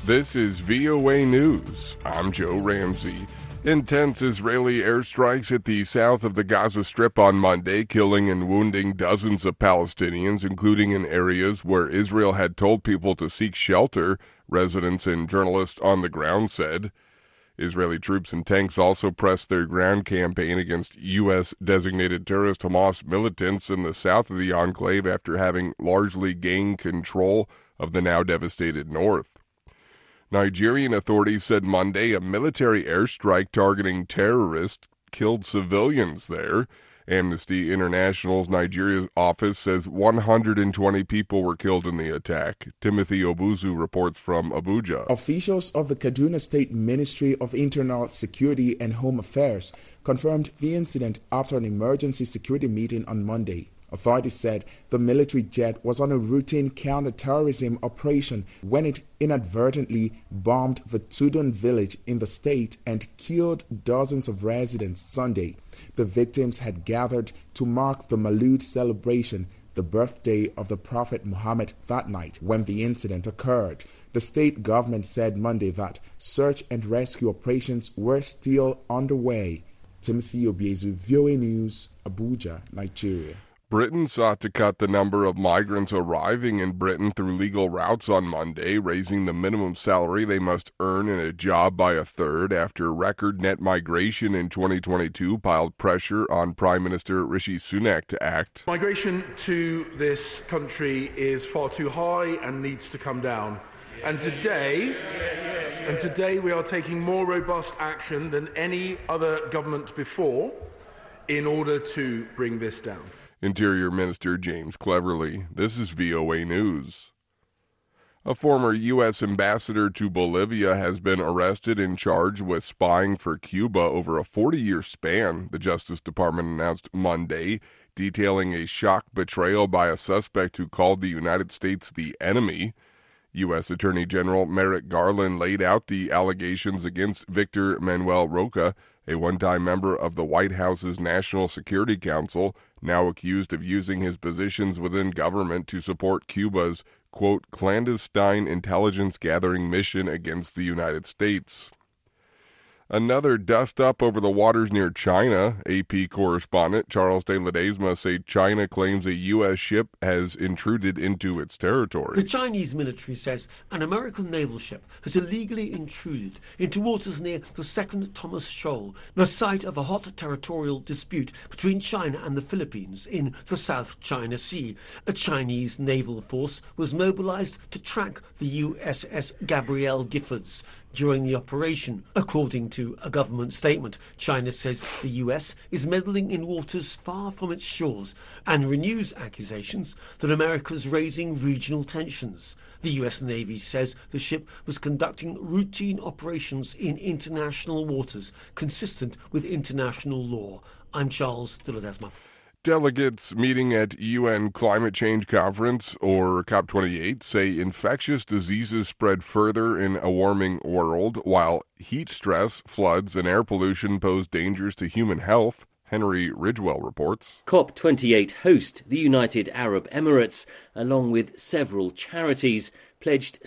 This is VOA News. I'm Joe Ramsey. Intense Israeli airstrikes hit the south of the Gaza Strip on Monday, killing and wounding dozens of Palestinians, including in areas where Israel had told people to seek shelter, residents and journalists on the ground said. Israeli troops and tanks also pressed their ground campaign against U.S.-designated terrorist Hamas militants in the south of the enclave after having largely gained control of the now devastated north. Nigerian authorities said Monday a military airstrike targeting terrorists killed civilians there. Amnesty International's Nigeria office says 120 people were killed in the attack. Timothy Obuzu reports from Abuja. Officials of the Kaduna State Ministry of Internal Security and Home Affairs confirmed the incident after an emergency security meeting on Monday. Authorities said the military jet was on a routine counter-terrorism operation when it inadvertently bombed the Tudun village in the state and killed dozens of residents Sunday. The victims had gathered to mark the Maulud celebration, the birthday of the Prophet Muhammad, that night when the incident occurred. The state government said Monday that search and rescue operations were still underway. Timothy Obiezu, VOA News, Abuja, Nigeria. Britain sought to cut the number of migrants arriving in Britain through legal routes on Monday, raising the minimum salary they must earn in a job by a third after record net migration in 2022 piled pressure on Prime Minister Rishi Sunak to act. Migration to this country is far too high and needs to come down. And today we are taking more robust action than any other government before in order to bring this down. Interior Minister James Cleverly. This is VOA News. A former U.S. ambassador to Bolivia has been arrested and charged with spying for Cuba over a 40-year span, the Justice Department announced Monday, detailing a shock betrayal by a suspect who called the United States the enemy. U.S. Attorney General Merrick Garland laid out the allegations against Victor Manuel Roca, a one-time member of the White House's National Security Council, now accused of using his positions within government to support Cuba's, quote, clandestine intelligence gathering mission against the United States. Another dust-up over the waters near China. AP correspondent Charles de Ledesma said China claims a U.S. ship has intruded into its territory. The Chinese military says an American naval ship has illegally intruded into waters near the Second Thomas Shoal, the site of a hot territorial dispute between China and the Philippines in the South China Sea. A Chinese naval force was mobilized to track the USS Gabrielle Giffords during the operation, according to a government statement. China says the US is meddling in waters far from its shores and renews accusations that America is raising regional tensions. The US Navy says the ship was conducting routine operations in international waters consistent with international law. I'm Charles de Ledesma. Delegates meeting at UN Climate Change Conference, or COP28, say infectious diseases spread further in a warming world, while heat stress, floods, and air pollution pose dangers to human health. Henry Ridgewell reports. COP28 host, the United Arab Emirates, along with several charities, pledged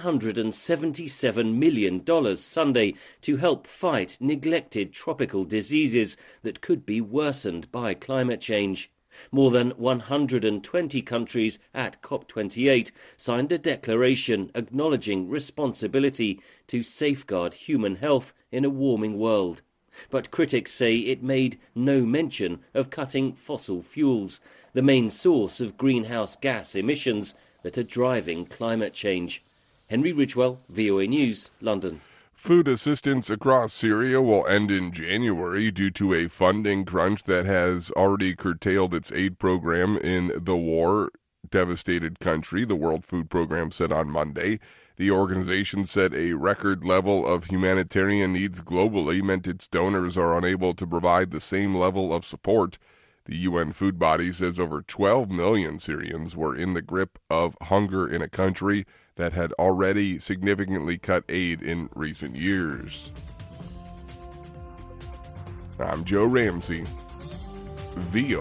$777 million Sunday to help fight neglected tropical diseases that could be worsened by climate change. More than 120 countries at COP28 signed a declaration acknowledging responsibility to safeguard human health in a warming world. But critics say it made no mention of cutting fossil fuels, the main source of greenhouse gas emissions that are driving climate change. Henry Ridgewell, VOA News, London. Food assistance across Syria will end in January due to a funding crunch that has already curtailed its aid program in the war-devastated country, the World Food Program said on Monday. The organization said a record level of humanitarian needs globally meant its donors are unable to provide the same level of support. The UN food body says over 12 million Syrians were in the grip of hunger in a country that had already significantly cut aid in recent years. I'm Joe Ramsey, VOA.